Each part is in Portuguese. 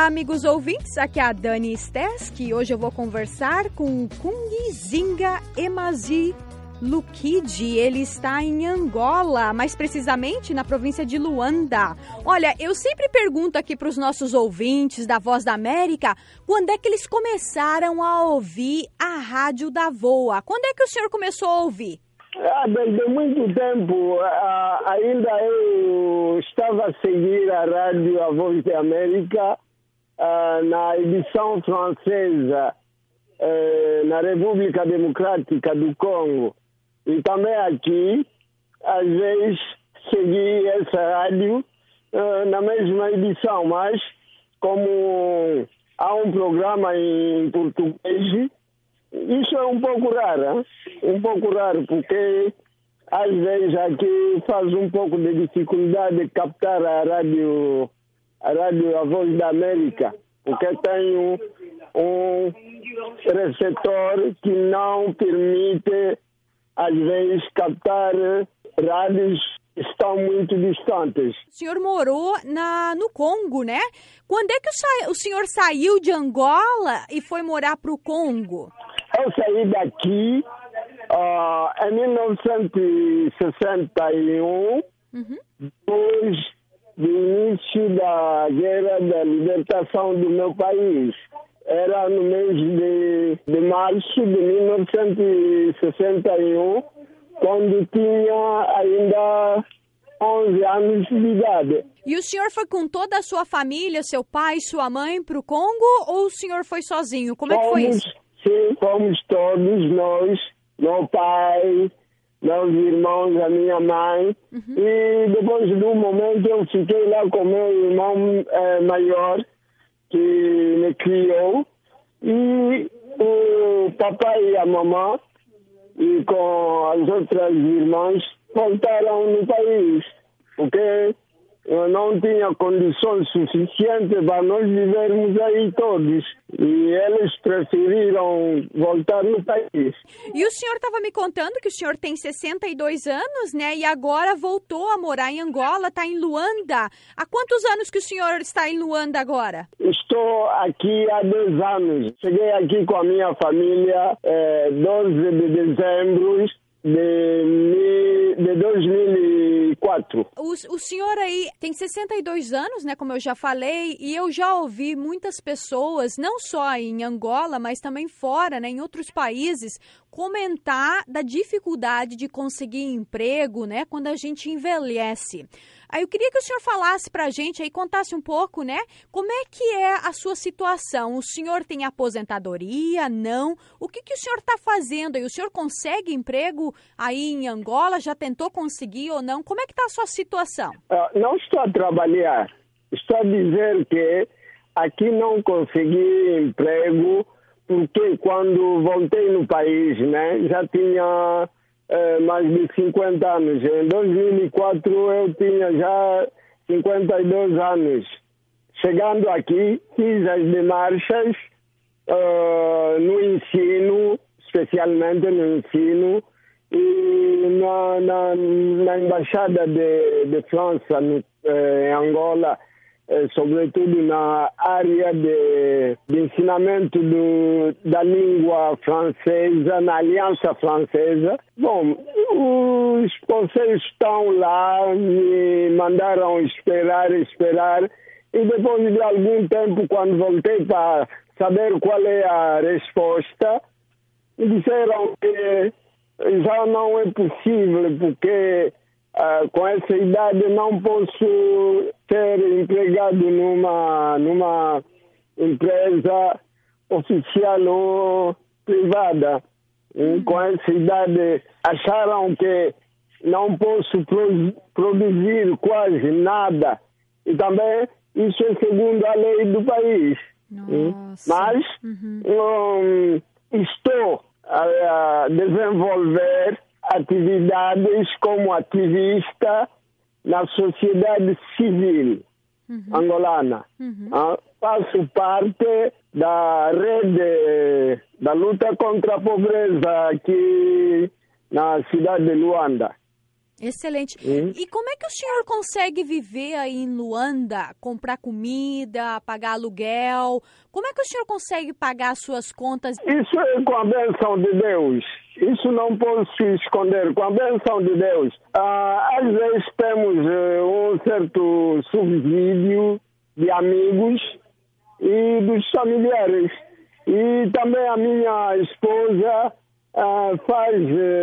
Olá, amigos ouvintes, aqui é a Dani Stes, que hoje eu vou conversar com Kungizinga Emazi Lukidi. Ele está em Angola, mais precisamente na província de Luanda. Olha, eu sempre pergunto aqui para os nossos ouvintes da Voz da América, quando é que eles começaram a ouvir a Rádio da VOA? Quando é que o senhor começou a ouvir? Desde muito tempo, ainda eu estava a seguir a Rádio A Voz da América na edição francesa na República Democrática do Congo. E também aqui, às vezes, segui essa rádio na mesma edição, mas como há um programa em português, isso é um pouco raro, porque às vezes aqui faz um pouco de dificuldade de captar a rádio A Voz da América, porque tem um receptor que não permite, às vezes, captar rádios que estão muito distantes. O senhor morou no Congo, né? Quando é que o senhor saiu de Angola e foi morar para o Congo? Eu saí daqui em 1961, depois do início da Guerra da Libertação do meu país. Era no mês de março de 1961, quando tinha ainda 11 anos de idade. E o senhor foi com toda a sua família, seu pai, sua mãe, para o Congo, ou o senhor foi sozinho? Como é que foi isso? Sim, fomos todos nós, meu pai, meus irmãos, a minha mãe. E depois de um momento eu fiquei lá com meu irmão maior, que me criou. E o papai e a mamãe, e com as outras irmãs, voltaram no país, porque eu não tinha condições suficientes para nós vivermos aí todos. E eles preferiram voltar no país. E o senhor estava me contando que o senhor tem 62 anos, né? E agora voltou a morar em Angola, está em Luanda. Há quantos anos que o senhor está em Luanda agora? Estou aqui há 10 anos. Cheguei aqui com a minha família 12 de dezembro de 2004. O senhor aí tem 62 anos, né, como eu já falei, e eu já ouvi muitas pessoas, não só em Angola, mas também fora, né, em outros países, comentar da dificuldade de conseguir emprego, né, quando a gente envelhece. Aí eu queria que o senhor falasse pra gente aí, contasse um pouco, né, como é que é a sua situação? O senhor tem aposentadoria? Não? O que o senhor está fazendo aí? O senhor consegue emprego aí em Angola? Já tentou conseguir ou não? Como é que está a sua situação? Não estou a trabalhar. Estou a dizer que aqui não consegui emprego porque quando voltei no país, né, já tinha mais de 50 anos. Em 2004 eu tinha já 52 anos. Chegando aqui, fiz as demarchas no ensino, especialmente no ensino, e na Embaixada de França, em Angola, sobretudo na área de ensinamento da língua francesa, na Aliança Francesa. Bom, os conselhos estão lá, me mandaram esperar, e depois de algum tempo, quando voltei para saber qual é a resposta, me disseram que já não é possível, porque com essa idade não posso ser empregado numa empresa oficial ou privada. Com essa idade acharam que não posso produzir quase nada. E também isso é segundo a lei do país. Mas estou a desenvolver atividades como ativista na sociedade civil angolana. Faço parte da rede da luta contra a pobreza aqui na cidade de Luanda. Excelente. E como é que o senhor consegue viver aí em Luanda, comprar comida, pagar aluguel? Como é que o senhor consegue pagar as suas contas? Isso é com a bênção de Deus. Isso não posso esconder, com a bênção de Deus. Às vezes temos um certo subsídio de amigos e dos familiares. E também a minha esposa faz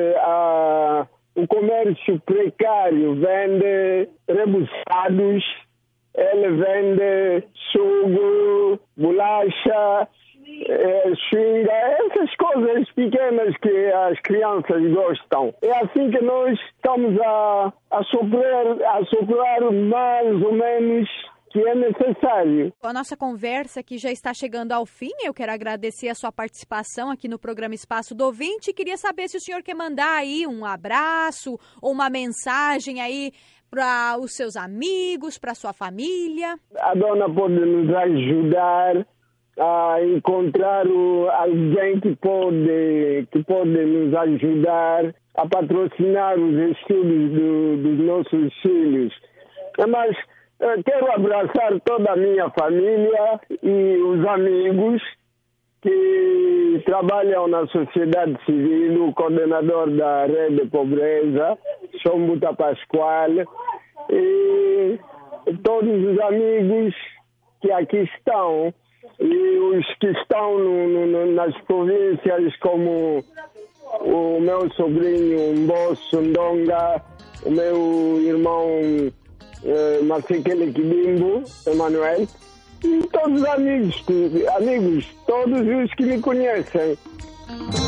o comércio precário, vende rebuçados, ele vende sugo, bolacha, xinga, essas coisas pequenas que as crianças gostam. É assim que nós estamos a soprar mais ou menos que é necessário. A nossa conversa aqui já está chegando ao fim. Eu quero agradecer a sua participação aqui no programa Espaço do Ouvinte. Queria saber se o senhor quer mandar aí um abraço ou uma mensagem aí para os seus amigos, para a sua família. A dona pode nos ajudar a encontrar alguém que pode nos ajudar a patrocinar os estudos dos nossos filhos. Mas quero abraçar toda a minha família e os amigos que trabalham na sociedade civil, o coordenador da Rede de Pobreza, Sombuta Pascoal, e todos os amigos que aqui estão e os que estão nas províncias, como o meu sobrinho Mbosso Ndonga, o meu irmão Masekele Kibimbo, Emanuel, e todos os amigos, todos os que me conhecem.